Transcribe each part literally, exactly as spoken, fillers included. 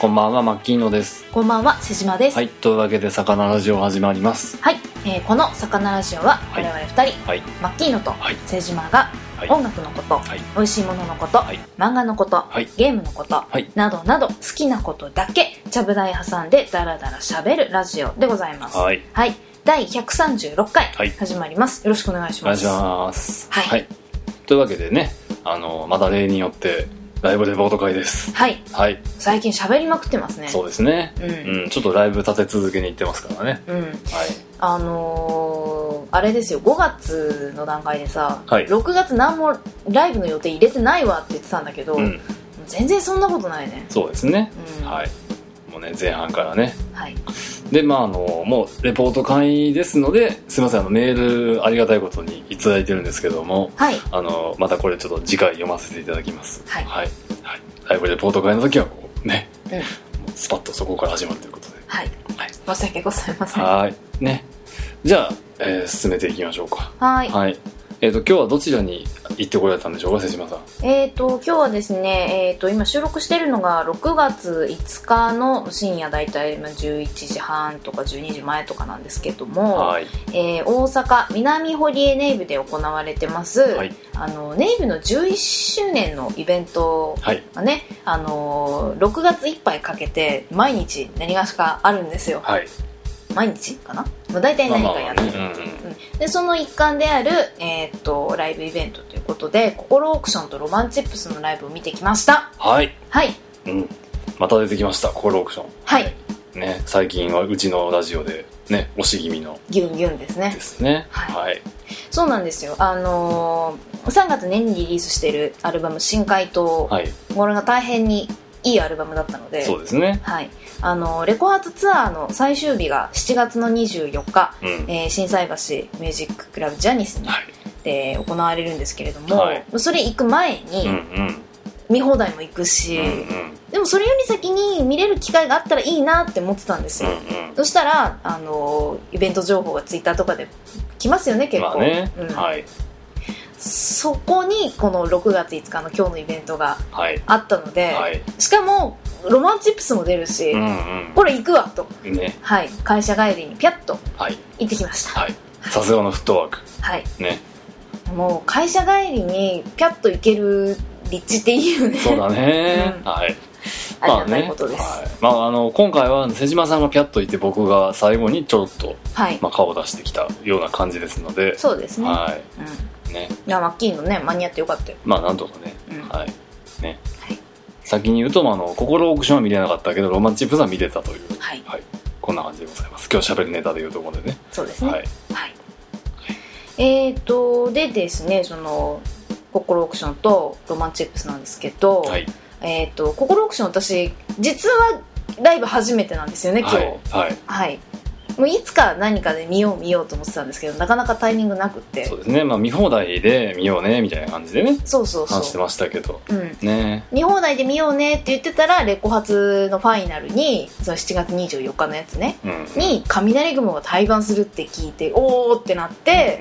こんばんは、マッキーノです。 こんばんは、瀬島です。 はい、というわけで魚ラジオ始まります。 はい、えー、この魚ラジオは我々ふたり、 はい、 マッキーノと瀬島が音楽のこと、はい、美味しいもののこと、はい、漫画のこと、はい、ゲームのこと、はい、などなど好きなことだけちゃぶ台挟んでダラダラしゃべるラジオでございます。はい、はい、だいひゃくさんじゅうろっかい始まります。よろしくお願いします。 お願いします。はい、はい、というわけでね、あのまた例によってライブレポート会です。 はい、はい、最近喋りまくってますね。 そうですね、うんうん、ちょっとライブ立て続けに行ってますからね。うん、はい、 あのー、あれですよ、ごがつの段階でさ、はい、ろくがつ何もライブの予定入れてないわって言ってたんだけど、うん、全然そんなことないね。 そうですね、うん、はい、もうね前半からね、はい、でまああのもうレポート会ですので、すみません、あのメールありがたいことにいただいてるんですけども、はい、あのまたこれちょっと次回読ませていただきます。はい、はいはい、ライブレポート会の時はこうね、うん、スパッとそこから始まるということで、はい、 はい、申し訳ございません。 はいね、じゃあ、えー、進めていきましょうか。はい、はい、えーと今日はどちらに行ってこられたんでしょうか、瀬島さん。 えーと今日はですね、えーと今収録しているのがろくがついつかの深夜、だいたいじゅういちじはんとかじゅうにじまえとかなんですけども、はい、えー、大阪南堀江ネイブで行われてます、はい、あのネイブのじゅういっしゅうねんのイベントがね、はい、あのろくがついっぱいかけて毎日何がしかあるんですよ。はい、毎日かな、まあ、大体何かやってる、まあまあね、うんうん、でその一環である、えー、っとライブイベントということで、心オークションとロマンチップスのライブを見てきました。はい、はい、うん、 また出てきました、心オークション。 はい、 ね、最近はうちのラジオでね、押し気味のギュンギュンですね。 ですね、はい、はい、そうなんですよ。あのー、さんがつ年にリリースしているアルバム新怪盗、はい、これが大変にいいアルバムだったので、 そうですね、 はい、あのレコ発ツアーの最終日がしちがつのにじゅうよっか、うん、えー、心斎橋ミュージッククラブジャニスに、はい、で行われるんですけれども、はい、それ行く前に、うんうん、見放題も行くし、うんうん、でもそれより先に見れる機会があったらいいなって思ってたんですよ、うんうん、そしたらあのイベント情報がツイッターとかで来ますよね、結構、まあね、うん、はい、そこにこのろくがついつかの今日のイベントがあったので、はいはい、しかもロマンチップスも出るし、うんうん、これ行くわと、ね、はい、会社帰りにピャッと行ってきました。 さすがのフットワーク、 はいね、もう会社帰りにピャッと行ける立地っていいよね。 そうだね、うん、はい、 ありがたいことです。 まあね、はい、まあ、あの今回は瀬島さんがピャッといて、僕が最後にちょろっと、はい、まあ、顔を出してきたような感じですので。 そうですね、はい、うん、ね、いやマッキーのね間に合ってよかったよ。 まあなんとかね、うん、はいね、はい、先に言うと、まあ、あの心オークションは見れなかったけどロマンチップスは見れたという、はいはい、こんな感じでございます。今日喋るネタでいうところでね。 そうですね、はい、はい、えーとでですね、その心オークションとロマンチップスなんですけど、はい、えーと心オークション、私実はライブ初めてなんですよね今日。はい、はいはい、もういつか何かで見よう見ようと思ってたんですけど、なかなかタイミングなくって。 そうですね、まあ、見放題で見ようねみたいな感じでね、そうそうそう話してましたけど、 うん、ね、見放題で見ようねって言ってたら、レコ発のファイナルにそのしちがつにじゅうよっかのやつね、うんうん、に雷雲が対バンするって聞いて、おーってなって、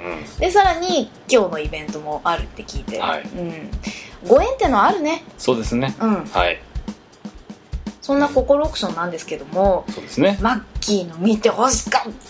うんうん、でさらに今日のイベントもあるって聞いて、はい、うん、ご縁ってのはあるね。 そうですね、うん、はい、 そんな心オークションなんですけども、 そうですね、 マッキーの見てほしかった。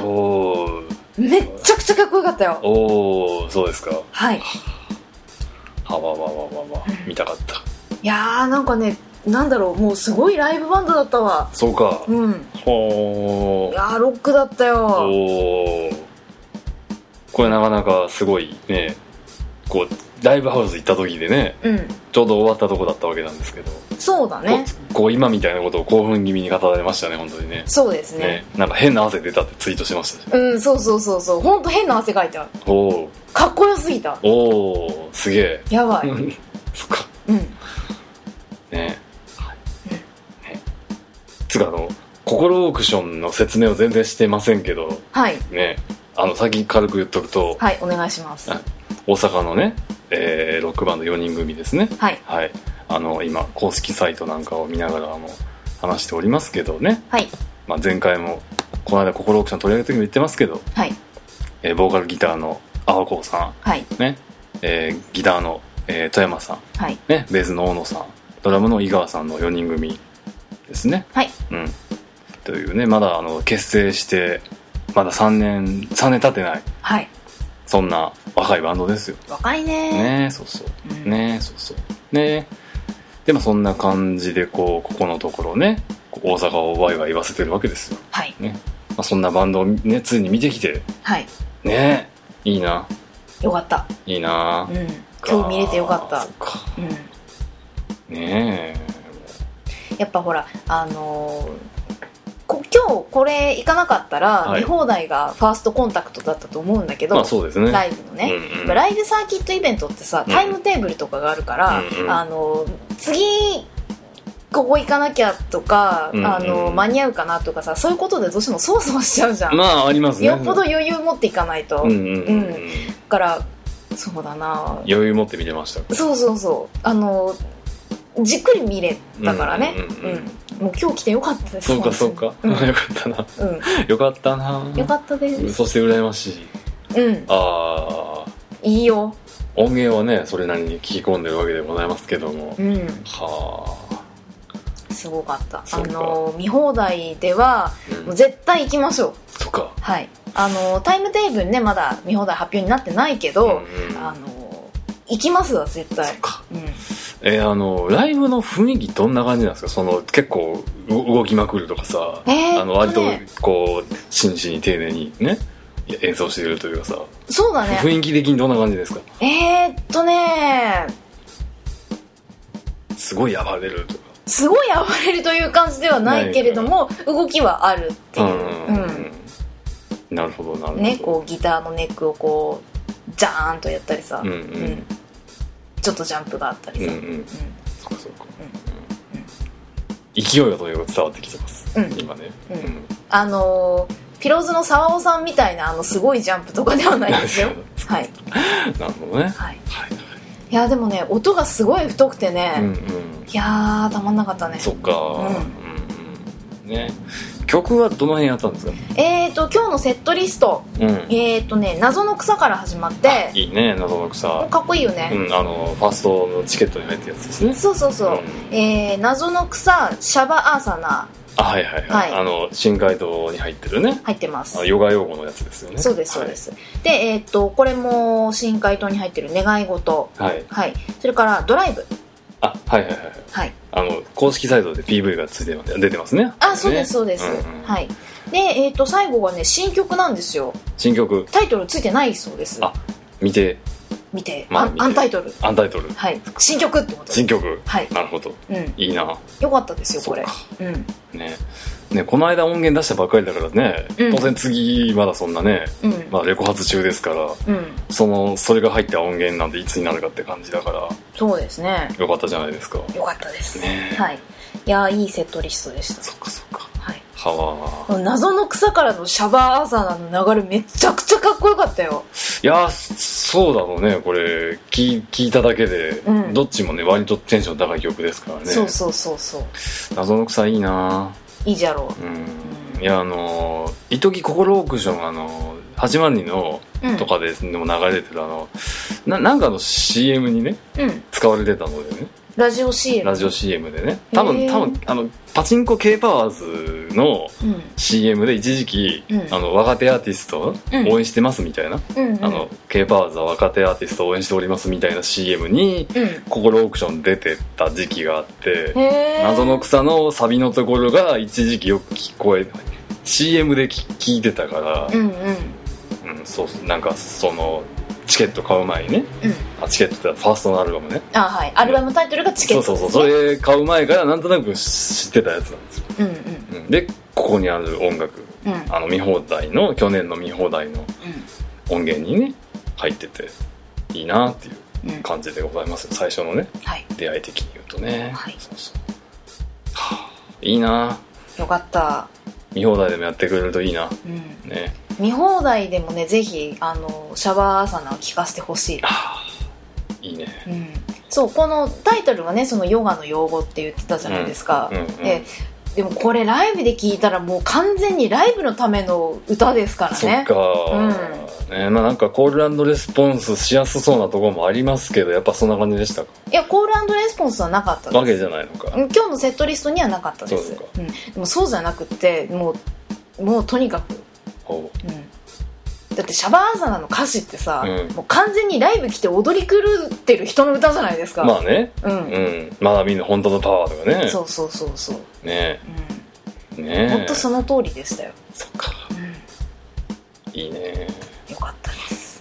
おー、めっちゃくちゃかっこよかったよ。 おー、そうですか。はい、はわわわわわ、うん、見たかった。 いやー、なんかね、なんだろう、もうすごいライブバンドだったわ。 そうか、うん、 ほー、いやー、ロックだったよ。おー、 これなかなかすごいね、こうライブハウス行った時でね、うん、ちょうど終わったとこだったわけなんですけど。 そうだね、 こう今みたいなことを興奮気味に語られましたね、本当にね。 そうです ね, ね、 なんか変な汗出たってツイートしましたし、 うん、そうそうそうそう、本当変な汗かいた。おー、かっこよすぎた。 おー、すげえ、 やばいそっか、うん、ねえ、はい、うん、ね、つかあの心オークションの説明を全然してませんけど、はいね、あの先軽く言っとくと、 はい、お願いします。 大阪のね、えー、ロックバンドよにん組ですね。はい、はい、あの今公式サイトなんかを見ながらも話しておりますけどね、はい、まあ、前回もこの間心オークション取り上げた時も言ってますけど、はい、えー、ボーカルギターのアワコウさん、はいね、えー、ギターの、えー、富山さん、はいね、ベースの大野さん、ドラムの井川さんのよにん組ですね。 はい、 うん、というね、まだあの結成してまださんねんさんねん経ってない、 はい、 そんな若いバンドですよ。 若いねね、そうそう、うん、ね、そうそうね。でもそんな感じでこうここのところね大阪をワイワイ言わせてるわけですよ。 はいね、まあ、そんなバンドをねついに見てきて、 はい、 ね、いいな。 よかった。 いいな、 うん、今日見れてよかった。 そっか、 うん、 ねえ。やっぱほらあのー、今日これ行かなかったら見放題がファーストコンタクトだったと思うんだけど、 まあそうですね、 ライブのね、うんうん、ライブサーキットイベントってさタイムテーブルとかがあるから、うんうん、あの次ここ行かなきゃとか、うんうん、あの間に合うかなとかさ、そういうことでどうしてもそわそわしちゃうじゃん。 まあありますね。 よっぽど余裕持っていかないと、うんうんうんうん、だからそうだな、 余裕持って見れました。 そうそうそう、あのじっくり見れたからね、うんうんうんうん、もう今日来てよかったです。 そうかそうか、うん、よかったな、うん、よかったな、 よかったです。 そして羨ましい、うん、ああいいよ。 音源はねそれなりに聞き込んでるわけでございますけども、 うん、 はあすごかった。あの見放題では、うん、もう絶対行きましょう。 そっか、 はい、あのタイムテーブルねまだ見放題発表になってないけど、うんうん、あの行きますわ絶対。 そっか、うん、えー、あのライブの雰囲気どんな感じなんですか？その結構動きまくるとかさ、 えー、 あの割とこう真摯に丁寧にね演奏してるというかさ、 そうだね、 雰囲気的にどんな感じですか？ えー、っとねすごい暴れるとかすごい暴れるという感じではないけれども動きはあるっていう、うんうん、なるほどなるほど、 ね、こうギターのネックをこうジャーンとやったりさ、うんうんうん、ちょっとジャンプがあったりさ、うんうんうん、 そうかそうか、うんうん、勢いがとにかく伝わってきてます、うん、今ね、うんうん、 あのーピローズの沢尾さんみたいなあのすごいジャンプとかではないですよはい、 なるほどね、はいはい、いやでもね音がすごい太くてね、うんうん、いやーたまんなかったね。 そっか、うんうん、ね、曲はどの辺やったんですか？ えーと今日のセットリスト、うん、えーとね謎の草から始まって、 いいね謎の草、 かっこいいよね、 うん、あのファーストのチケットに入ったやつですね。 そうそうそう、うん、えー、謎の草シャバアーサナ、 あ、はいはいはい、はい、あの深海道に入ってるね、 入ってます。 ヨガ用語のやつですよね。 そうですそうです、はい、で、えー、っとこれも深海島に入ってる願い事、はいはい、それからドライブ、 あ、はいはいはい、はい、あの公式サイトで ピーブイ がついてます出てますね。 あ、そうですそうです、うんうん、はい。で、えー、っと最後はね新曲なんですよ。 新曲、 タイトルついてないそうです。 あ、見て見て、まあ、アンタイトル、 アンタイトル、 はい、新曲ってこと。 新曲、 はい、 なるほど、うん、いいな、 よかったですよこれ。うん、 ねね、この間音源出したばっかりだからね、うん、当然次まだそんなね、うん、まあ、レコ発中ですから、うん、そのそれが入った音源なんていつになるかって感じだから、そうですね、よかったじゃないですか。 よかったですね、はい、いやいいセットリストでした。 そっかそっか、 はい、 はわ、謎の草からのシャバーアーサーの流れめちゃくちゃかっこよかったよ。 いやそうだろうね、これ 聞, 聞いただけで、うん、どっちもね割とテンション高い曲ですからね。 そうそうそうそう、 謎の草いいな、いいじゃろう、 うん、いやあのいとき心オークション、あのはちまんにんのとかで、うん、でも流れてるあの な, なんかの シーエム にね、うん、使われてたのでね、ラジオ シーエム、ラジオ シーエム でね、多分多分あのパチンコ K パワーズの シーエム で一時期、うん、あの若手アーティスト応援してますみたいな、うんうん、あの K パワーズは若手アーティストを応援しておりますみたいな シーエム に、うん、心オークション出てた時期があって、謎の草のサビのところが一時期よく聞こえ シーエム で聞いてたから、うんうんうん、そうなんかそのチケット買う前にね、うん、あチケットってファーストのアルバムね、 あ、はい、アルバムタイトルがチケットですね。 そうそうそう、それ買う前からなんとなく知ってたやつなんですよ、うんうんうん、でここにある音楽、うん、あの見放題の去年の見放題の音源にね入ってていいなっていう感じでございます、うん、最初のね、はい、出会い的に言うとね、はい、そうそう、はあ、いいな、 よかった、 見放題でもやってくれるといいな、うん、ね、 見放題でもねぜひあのシャバーアサナを聴かせてほしい。 あ、いいね、うん、 そう、このタイトルがねそのヨガの用語って言ってたじゃないですか、うんうんうん、で, でもこれライブで聴いたらもう完全にライブのための歌ですからね。 そっか、 うん、 うね、まあなんかコール&レスポンスしやすそうなところもありますけど、やっぱそんな感じでしたか？ いや、コール&レスポンスはなかったです。 わけじゃないのか。 今日のセットリストにはなかったです。そうか、うん、でもそうじゃなくて、もうもうとにかく、ほう、うん、だってシャバーサナの歌詞ってさ、うん、もう完全にライブ来て踊り狂ってる人の歌じゃないですか。 まあね、うん、うん、まだ見ぬ本当のパワーとかね。 そうそうそうそうね、 うん、ね、本当その通りでしたよ。 そっか、うん、いいね、 よかったです。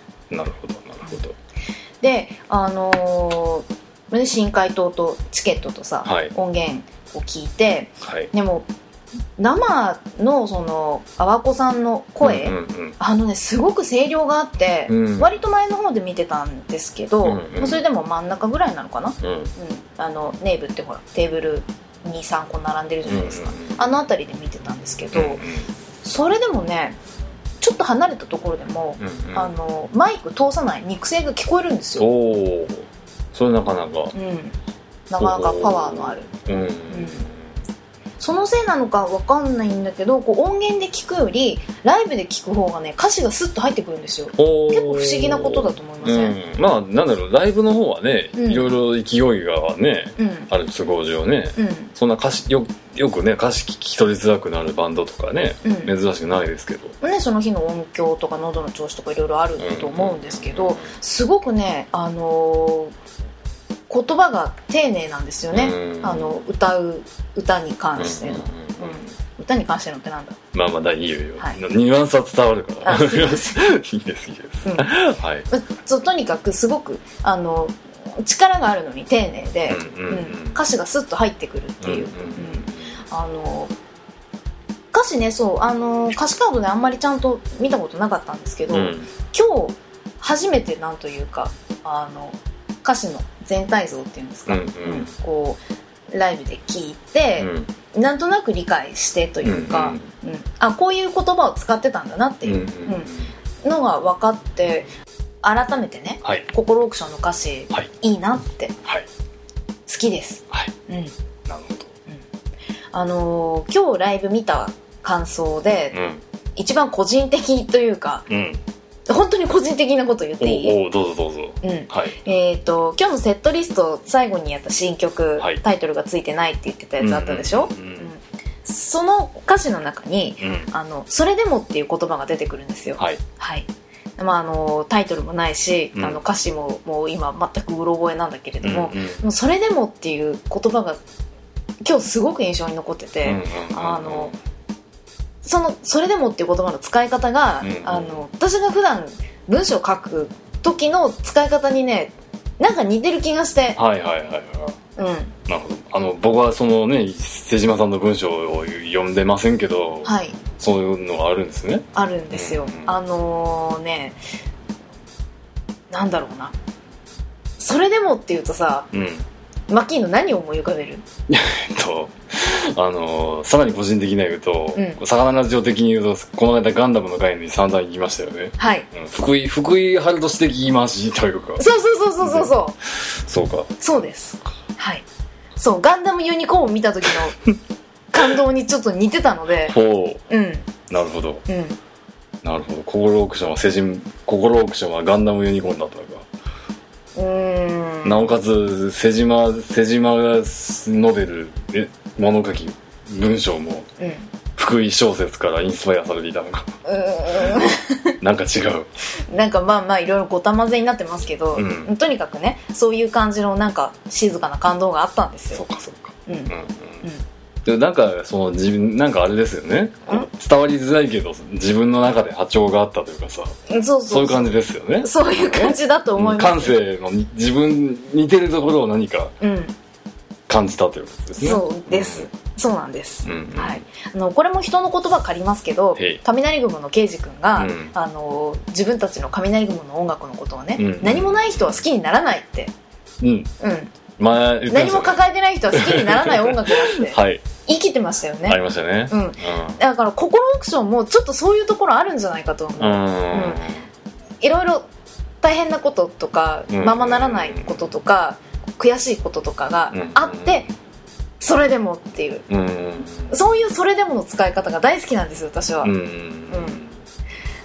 なるほどなるほど。 で、あのー、深海島とチケットとさ、はい、音源を聞いて、はい、でも生のそのあわこさんの声、うんうんうん、あのねすごく声量があって、うん、割と前の方で見てたんですけど、うんうん、それでも真ん中ぐらいなのかな、うんうん、あのネイブってほらテーブルにさんこ並んでるじゃないですか、うんうん、あの辺りで見てたんですけど、うんうん、それでもねちょっと離れたところでも、うんうん、あのマイク通さない肉声が聞こえるんですよ。 おー、それなかなか、うん、 なかなかパワーのある、うんうん、そのせいなのか分かんないんだけど、こう音源で聞くよりライブで聞く方がね歌詞がスッと入ってくるんですよ。結構不思議なことだと思いません？ うん、まあなんだろう、ライブの方はね、うん、いろいろ勢いがね、うん、ある都合上ね、うん、そんな歌詞 よ, よくね歌詞聞き取りづらくなるバンドとかね、うん、珍しくないですけど、 ね、その日の音響とか喉の調子とかいろいろあると思うんですけど、うん、すごくね、あのー言葉が丁寧なんですよね、うん、あの歌う歌に関しての、うんうんうん、歌に関してのってなんだ、 まあまだいいよ、はい、ニュアンスは伝わるからいいですいいです、うん、はい、 そうとにかくすごくあの力があるのに丁寧で、うんうんうん、歌詞がスッと入ってくるっていう、うんうんうん、あの歌詞ね、そうあの歌詞カードであんまりちゃんと見たことなかったんですけど、うん、今日初めてなんというかあの歌詞の全体像っていうんですか、うんうんうん、こうライブで聞いて、うん、なんとなく理解してというか、うんうんうん、あこういう言葉を使ってたんだなっていう、うんうんうん、のが分かって改めてね、はい、心オークションの歌詞、はい、いいなって、はい、好きです、はい、うん、なるほど、うん、あのー、今日ライブ見た感想で、うん、一番個人的というか、うん、本当に個人的なこと言っていい？ おお、どうぞどうぞ、うん、はい、 えーと今日のセットリスト最後にやった新曲、はい、タイトルがついてないって言ってたやつあったでしょ、うんうんうん、その歌詞の中に、うん、あのそれでもっていう言葉が出てくるんですよ、はい、はい、まあ、あのタイトルもないし、うん、あの歌詞ももう今全くうろ覚えなんだけれども、うんうん、もうそれでもっていう言葉が今日すごく印象に残ってて、うんうんうんうん、あのそのそれでもっていう言葉の使い方が、うんうん、あの私が普段文章を書く時の使い方にねなんか似てる気がして、 はいはいはいはい、うん、なるほど。あの僕はそのね瀬島さんの文章を読んでませんけど、はい、そういうのがあるんですね。 あるんですよ、うんうん、あのー、ねなんだろうな、それでもっていうとさ、うん、マッキーの何を思い浮かべる？ えっとあのさらに個人的に言うと、うん、魚ラジオ的に言うとこの間ガンダムの回に散々言いましたよね。はい、うん、福井福井春年的言い回しというか、 そうそうそうそうそうそうそうか、 そうです、はい、そうガンダムユニコーンを見た時の感動にちょっと似てたのでほう、うん、なるほど、うん、なるほど。心オークションは世人心オークションはガンダムユニコーンだったのか。うーん、なおかつ瀬島瀬島ノベルえ物書き文章も、うん、福井小説からインスパイアされていたのか。うーんなんか違う、 なんかまあまあいろいろごたまぜになってますけど、うん、とにかくねそういう感じのなんか静かな感動があったんですよ。 そうかそうか、うんうんうん、でなんかその自分なんかあれですよね、伝わりづらいけど自分の中で波長があったというかさ、そうそうそう、そういう感じですよね。 そういう感じだと思います。 感性の自分似てるところを何か感じたということですね。 そうです、うん、そうなんです、うんうん、はい、あのこれも人の言葉借りますけど、雷雲の刑事君が、うん、あの自分たちの雷雲の音楽のことをね、うん、何もない人は好きにならないって、うん、うん、まあ、何も抱えてない人は好きにならない音楽だってはい言い切ってましたよね。 ありましたね、うんうん、 だから心オークションもちょっとそういうところあるんじゃないかと思う、うんうん、いろいろ大変なこととか、うん、ままならないこととか悔しいこととかがあって、うん、それでもっていう、うん、そういうそれでもの使い方が大好きなんですよ私は、うんうん、だ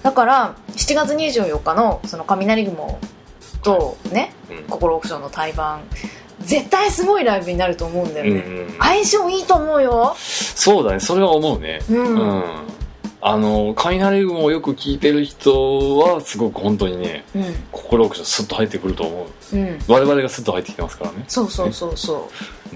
だからしちがつにじゅうよっかのその雷雲とね、はいうん、心オークションの対バン絶対すごいライブになると思うんだよね、うんうん、相性いいと思うよ。 そうだね、それは思うね、うん、うん、あの雷雲をよく聞いてる人はすごく本当にね、うん、心オークションスッと入ってくると思う、うん、我々がスッと入ってきてますからね。 そうそうそうそう、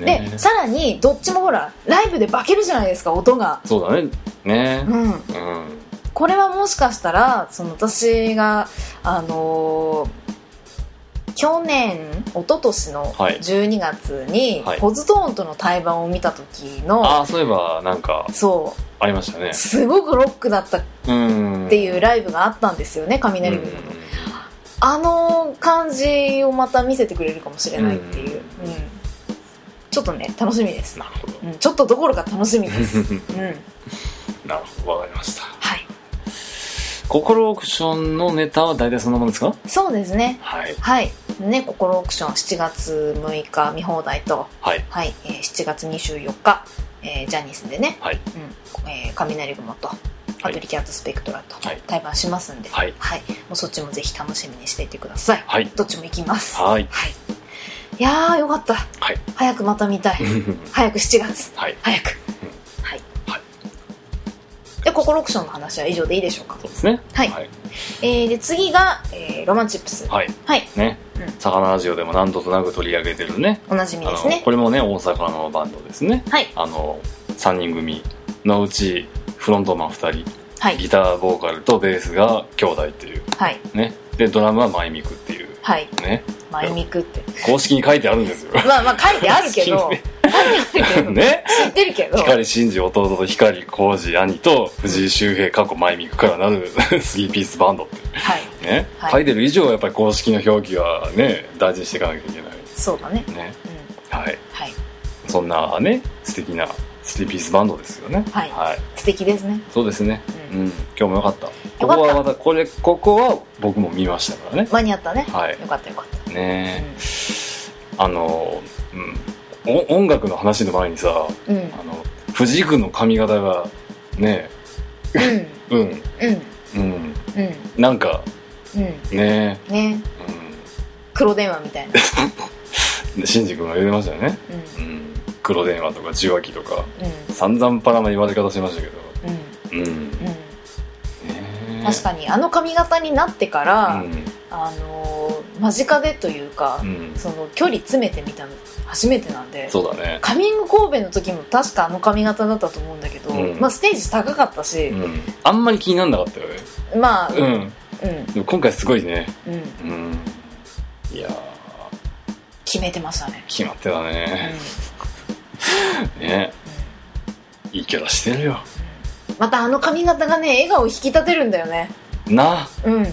ね、でさらにどっちもほらライブで化けるじゃないですか、音が。 そうだねね、うんうん、 これはもしかしたらその私があのー去年一昨年のじゅうにがつにポズトーンとの対バンを見た時の、 はい、ああそういえばなんかそうありましたね。 すごくロックだったっていうライブがあったんですよね、雷雲の。あの感じをまた見せてくれるかもしれないっていう、うん、ちょっとね楽しみです。 なるほど、 うん、ちょっとどころか楽しみです、うん、 なるほど、わかりました。 はい。 心オークションのネタは大体そんなものですか？ そうですね。 はい。 はいね、心オークションしちがつむいか見放題と、 はいはいえー、しちがつにじゅうよっか、えー、ジャニスでね、 はいうんえー、雷雲とアトリキャットスペクトラと対バンしますんで、 はいはい、もうそっちもぜひ楽しみにしていてください。 はい、 どっちも行きます。 はい、 はい、いやーよかった、 はい、 早くまた見たい早くしちがつ、 はい、 早く、うん、はい、はい、で心オークションの話は以上でいいでしょうか？ そうですね。 はい、はいえー、で次が、えー、ロマンチップス。 はい、 はいねうん、サカナラジオでも何度となく取り上げてるね、 おなじみですね。 これもね大阪のバンドですね。 はい、 あのさんにん組のうちフロントマンふたり、 はい、 ギターボーカルとベースが兄弟っていう、 はいね、でドラムはマイミクっていう、 はいね、 マイミクって公式に書いてあるんですよ。 まあまあ書いてあるけどね、 知ってるけど光真嗣弟と光浩二兄と藤井周平過去マイミクからなるスリーピースバンドって、 はいねはい、 書いてる以上はやっぱり公式の表記はね大事にしていかなきゃいけない。 そうだね、 ね、 うん、 はい、 はい、 そんなね素敵なスリーピースバンドですよね。 はい、はい、素敵ですね。 そうですね、うんうん、今日もよかった。 よかった。 ここはまたこれここは僕も見ましたからね。 間に合ったね、 はい、 よかったよかったね、うん、あの、うん、音楽の話の前にさ、 うん、 あの藤井君の髪型がねうんうんうんうん、うん、なんか、うん、ねね、うん、黒電話みたいな真嗣君が言ってましたよね、うんうん、黒電話とか受話器とか、うん、散々パラな言われ方しましたけど、うんうんうん、ね、 確かにあの髪型になってから、うん、あの間近でというか、うん、その距離詰めてみたの初めてなんで。 そうだね。 カミング神戸の時も確かあの髪型だったと思うんだけど、うん、まあ、ステージ高かったし、うん、 あんまり気にならなかったよね。 まあ、 うん、うん、でも今回すごいね、 うんうん、いや決めてましたね。 決まってたね、うん、ね、うん、いいキャラしてるよ。 またあの髪型がね笑顔を引き立てるんだよね。 な、 うん、うんうん、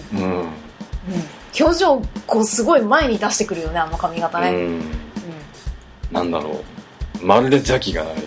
表情こうすごい前に出してくるよね、あの髪型ね、うんうん、 なんだろう、まるで邪気がない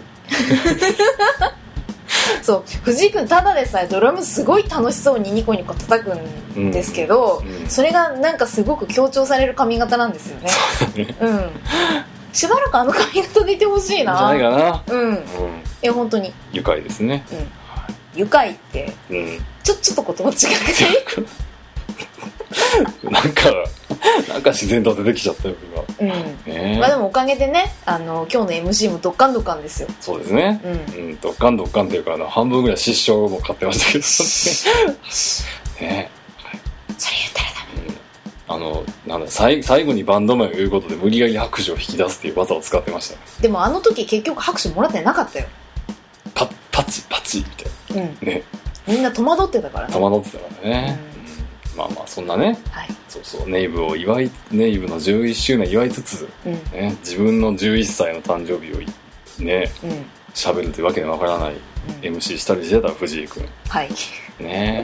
そう藤井君ただでさえドラムすごい楽しそうにニコニコ叩くんですけど、うんうん、それがなんかすごく強調される髪型なんですよね。うん、しばらくあの髪型でいてほしいな。 じゃないかな。 うん、うん、いや本当に愉快ですね、 うん、愉快って、うん、ちょちょっと言葉違くてなんかなんか自然と出てきちゃったよ今、 うんえーまあ、でもおかげでね、あの今日の エムシー もドッカンドッカンですよ。 そうですね、うんうん、ドッカンドッカンっていうかあの半分ぐらい失笑も買ってましたけどね、 はい、それ言ったらダメ、 うん、あのなんだ最最後にバンド名を言うことで無理やり拍手を引き出すっていう技を使ってました。 でもあの時結局拍手もらってなかったよ。 パパチパチみたいな、うんね、 みんな戸惑ってたからね。 戸惑ってたからね、うん、まあまあそんなね、はい、そうそうネイブを祝いネイブのじゅういっしゅうねん祝いつつ、うんね、自分のじゅういっさいの誕生日をね喋、うん、るというわけでわからない、うん、エムシー したりしてた藤井君、 はいね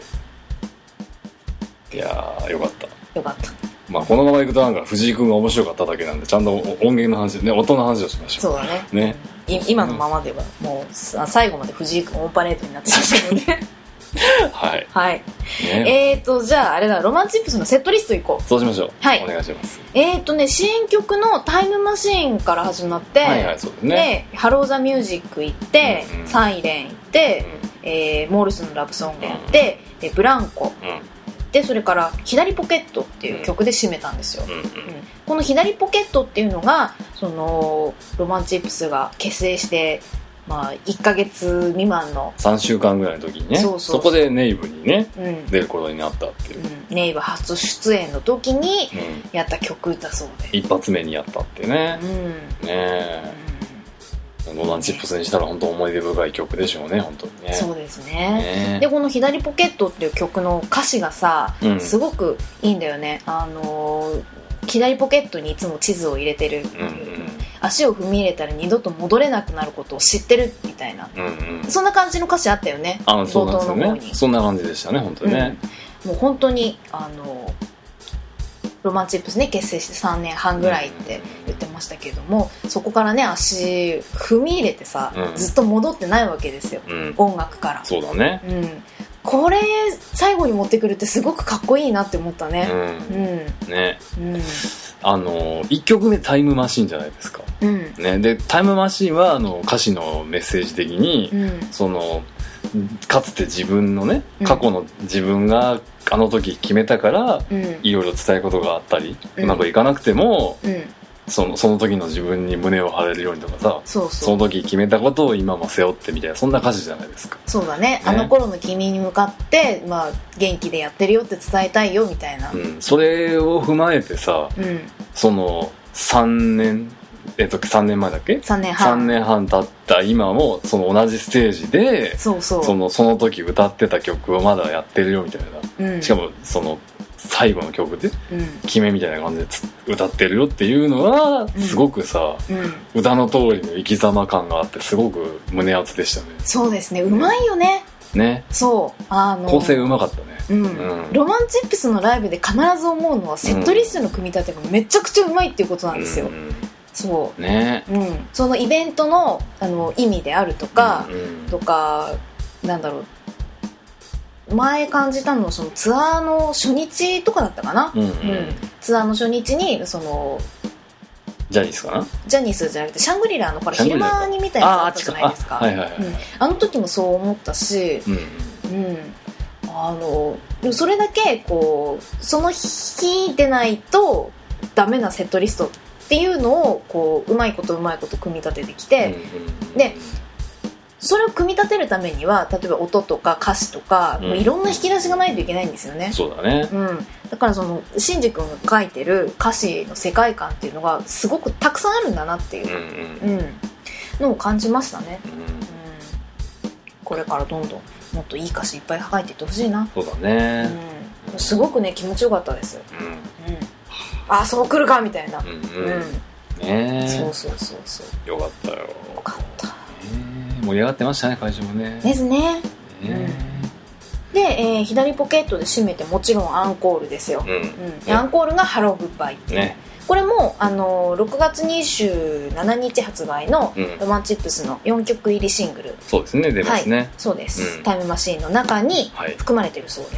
いやーよかったよかった。 まあこのままいくとなんか藤井君が面白かっただけなんでちゃんと音源の話ね、音の話をしましょう。 そうだね。 ね今のままではもう最後まで藤井君オンパレードになってましたのではい、 はいね、えーとじゃああれだロマンチップスのセットリストいこう。 そうしましょう、 はい、 お願いします。 えーとね新曲のタイムマシーンから始まって、 はいはいそうですね、 でハローザミュージック行って、うんうん、サイレン行って、 えー、モールスのラブソングやって、うん、でブランコ、うん、でそれから左ポケットっていう曲で締めたんですよ、うんうんうん、この左ポケットっていうのがそのロマンチップスが結成してまあ、いっかげつ未満のさんしゅうかんぐらいの時にね、そうそうそう、そこでネイブにね、うん、出ることになったっていう、うん、 ネイブ初出演の時にやった曲だそうで、 うん、一発目にやったっていうね、うん、ねえ、うん、ロマンチップスにしたら本当思い出深い曲でしょうね、本当にね。 そうですね。ねでこの左ポケットっていう曲の歌詞がさ、うん、すごくいいんだよね。あのー左ポケットにいつも地図を入れてる、うんうん、足を踏み入れたら二度と戻れなくなることを知ってるみたいな、うんうん、そんな感じの歌詞あったよね、 あの冒頭の方に。そんな感じでしたね本当にね、 うん、もう本当にあのロマンチップスね結成してさんねんはんぐらいって言ってましたけれども、そこからね足踏み入れてさ、うん、ずっと戻ってないわけですよ、うん、音楽から。 そうだね、 うん、これ最後に持ってくるってすごくかっこいいなって思ったね、うんうん、ね、うん、あのいっきょくめタイムマシーンじゃないですか、うんね、でタイムマシーンはあの歌詞のメッセージ的に、うん、そのかつて自分のね過去の自分があの時決めたから、うん、いろいろ伝えることがあったり、うん、うまくいかなくても、うん、その、その時の自分に胸を張れるようにとかさ、そうそう、その時決めたことを今も背負ってみたいな、そんな歌詞じゃないですか。 そうだ ね, ねあの頃の君に向かって、まあ、元気でやってるよって伝えたいよみたいな、 うん、それを踏まえてさ、うん、そのさんねんえっと、さんねんまえだっけ ?さんねんはん さんねんはん経った今もその同じステージでそうそう その、その時歌ってた曲をまだやってるよみたいな、うん、しかもその最後の曲で、うん、決めみたいな感じで歌ってるよっていうのはすごくさ、うんうん、歌の通りの生き様感があってすごく胸熱でしたね。 そうですね、うまいよね。 ね、 そうあの構成うまかったね、 うんうん、ロマンチップスのライブで必ず思うのはセットリストの組み立てがめちゃくちゃうまいっていうことなんですよ、うんうん、そうね、うん、そのイベント の, あの意味であるとか、うんうん、とかなんだろう、前感じたのはそのツアーの初日とかだったかな、うんうんうん、ツアーの初日にそのジャニスかな、 ジャニスじゃなくてシャングリラのこれ昼間に見たやつあったじゃないですか。 あ, あ, はいはいはい、うん、あの時もそう思ったし、うんうん、あのそれだけこうその日でないとダメなセットリストっていうのをこううまいことうまいこと組み立ててきて、うんうん、でそれを組み立てるためには例えば音とか歌詞とか、うん、もういろんな引き出しがないといけないんですよね。 そうだね、 うん、だからそのシンジ君が書いてる歌詞の世界観っていうのがすごくたくさんあるんだなっていう、うんうんうん、のを感じましたね、うんうん、これからどんどんもっといい歌詞いっぱい書いていってほしいな。 そうだね、 うん、すごくね気持ちよかったです、うんうん、あそう来るかみたいな、うんうんうん、ね、そうそうそうそうよかったよ。 よかった、 盛り上がってましたね会場もね。 ですね、うん、で、えー、左ポケットで締めてもちろんアンコールですよ、うんうんね、アンコールがハローグッバイっていう、ね、これもあのろくがつにじゅうしちにち発売のロマンチップスのよんきょく入りシングル、うん、 そうですね出ますね、はい、 そうです、うん、タイムマシーンの中に含まれてるそうです、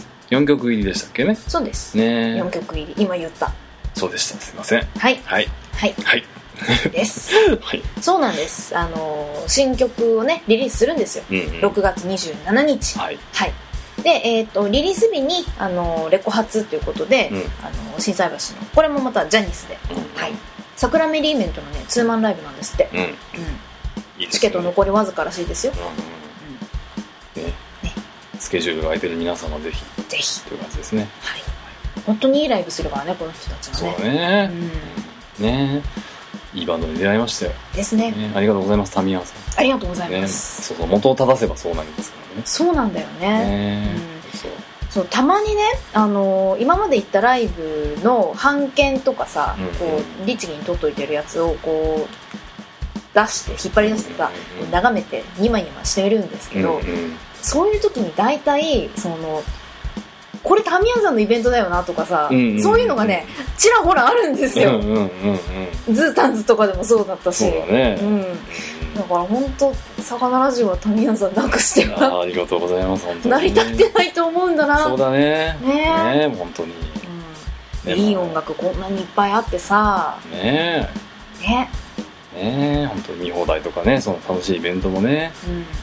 はい、うん、よんきょく入りでしたっけね。 そうですね、よんきょく入り今言った。 そうでした、すいません。 はいはいはいはいです、 はい、 そうなんです。あの新曲をねリリースするんですよ、うんうん、ろくがつにじゅうしちにち、はい、はい、で、えー、とリリース日にあのレコ発ということで、うん、あの心斎橋のこれもまたジャニスで、うん、はい、桜メリーイベントのねツーマンライブなんですって、うんうん、いいですね、チケット残りわずからしいですよ、うんうん、ねね、 スケジュールが空いてる皆様ぜひぜひという感じですね。 はい、本当にいいライブするからねこの人たちはね。 そうね、うん、ね、いいバンドに出会いましたよ。 ですね。 ね、ありがとうございますタミヤンさん。 ありがとうございます。 ね、そうそう、元を正せばそうなんですからね。 そうなんだよね。ね、うん、そうそう、たまにね、あのー、今まで行ったライブの版権とかさ、うんうん、こう律儀に取っといてるやつをこう出して引っ張り出してさ、うんうん、眺めてニマニマしてるんですけど、うんうん、そういう時に大体そのこれタミヤンさんのイベントだよなとかさ、うんうんうん、そういうのがねちらほらあるんですよ、うんうんうんうん、ズータンズとかでもそうだったし、そうだね、うん、だから本当サカナラジオはタミヤンさんなくしてはありがとうございます本当に、 成り立ってないと思うんだな。 そうだねねえ本当に、 うん、いい音楽こんなにいっぱいあってさねえねねえ本当に見放題とかねその楽しいイベントもね、うん、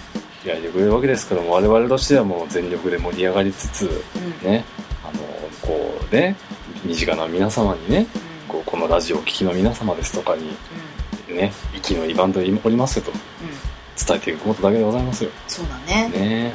開いてくれるわけですけども、我々としてはもう全力で盛り上がりつつ、うん、ね、あのこうね、身近な皆様にね、うん、こうこのラジオを聴きの皆様ですとかに、うん、ね、息のいいバンドにおりますよと、うん、伝えていくことだけでございますよ。 そうだね。 ね、うん、本当にね、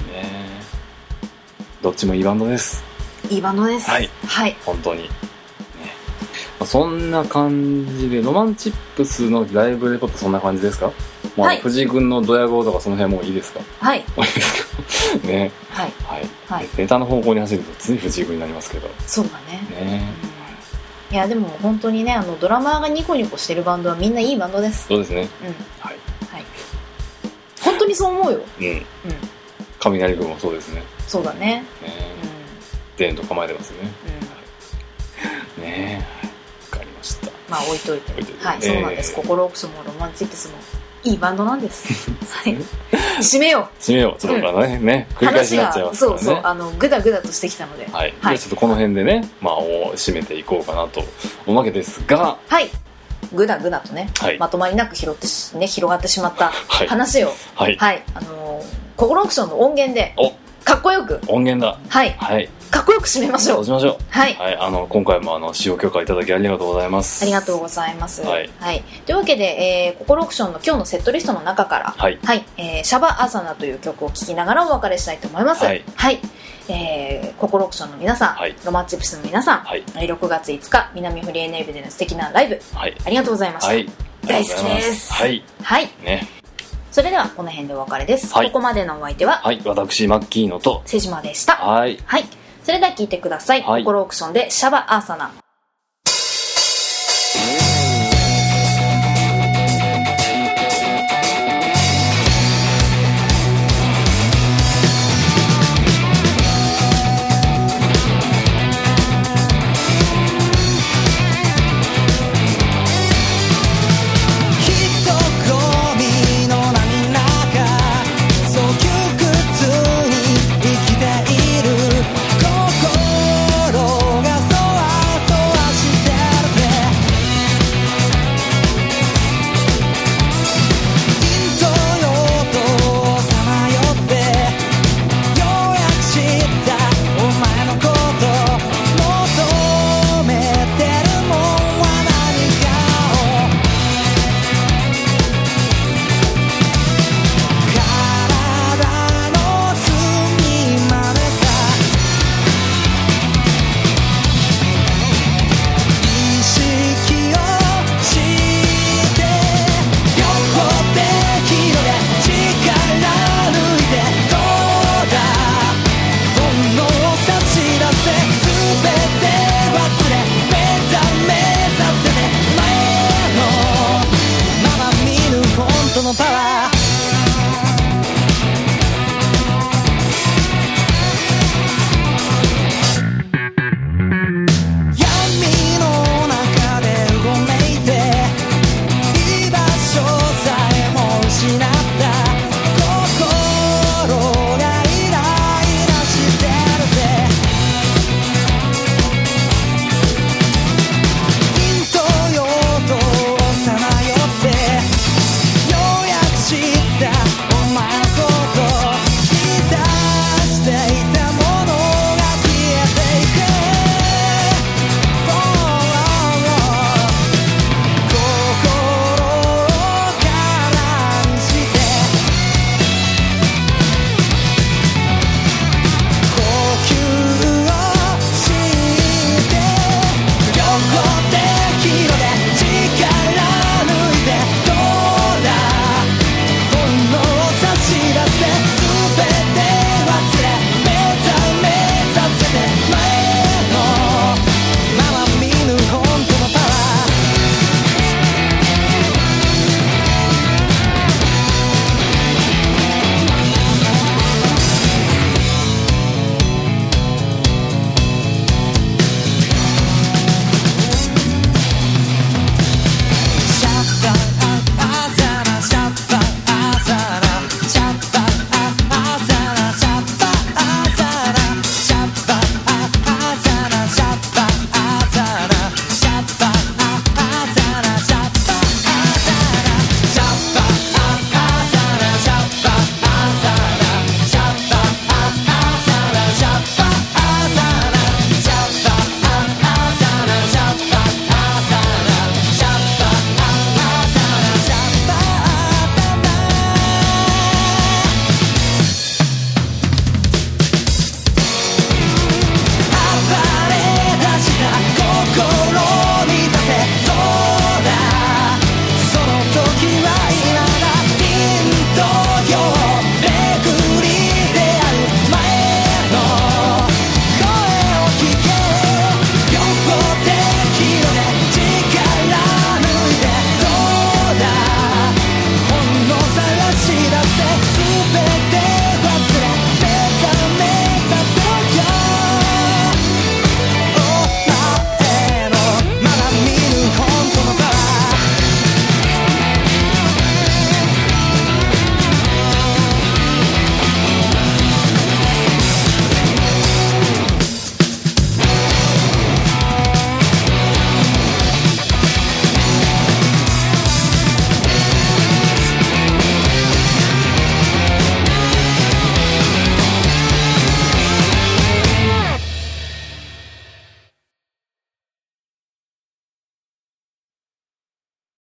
どっちもいいバンドです。 いいバンドです。 はい、 はい、 本当に。そんな感じで、ロマンチップスのライブレポートそんな感じですか？まあ、はい、藤井君のドヤ顔とかその辺もいいですか？ はい。 もういいですか？ね。 はい。 はい。 はい、 ネタの方向に走るとつい藤井君になりますけど。 そうだね。 ね、 うん、いやでも本当にね、あのドラマーがニコニコしてるバンドはみんないいバンドです。 そうですね。うん。 はい。はい。本当にそう思うよ。 うん。うん。雷君もそうですね。 そうだね。 ね。うん。デーンと構えてますよね。うん。ねえ。 まあ置いといて、はい、そうなんです。心オプションもロマンチックスもいいバンドなんです。はい。締めよう。 締めよう。ちょっとね、うん、ね、繰り返しになっちゃいますからね。 そうそう、あのグダグダとしてきたので、 はい。はい、じゃあちょっとこの辺でね、まあ締めていこうかなと思うわけですが、 はい。グダグダとね、はい、まとまりなく拾ってね広がってしまった話を、はい、はい、あのー、心オプションの音源で。お。かっこよく音源だ。 はい、 はい、 かっこよく締めましょう。 そうしましょう。 はい、 はい、あの今回もあの使用許可いただきありがとうございます。 ありがとうございます。 はい、 はい、というわけで、えー、心オプションの今日のセットリストの中から、はい、はい、えー、シャバアサナという曲を聴きながらお別れしたいと思います。はい、はい、えー、心オプションの皆さん、はい、ロマンチップスの皆さん、はい、ろくがついつか南フリーネイブでの素敵なライブ、はい、ありがとうございました。はい、大好きです。 はい、 はい、 ね。 それではこの辺でお別れです、はい、ここまでのお相手は、 はい、私マッキーノと瀬島でした。 はい、 はい、それでは聴いてください、はい、心オプションでシャバアーサナ。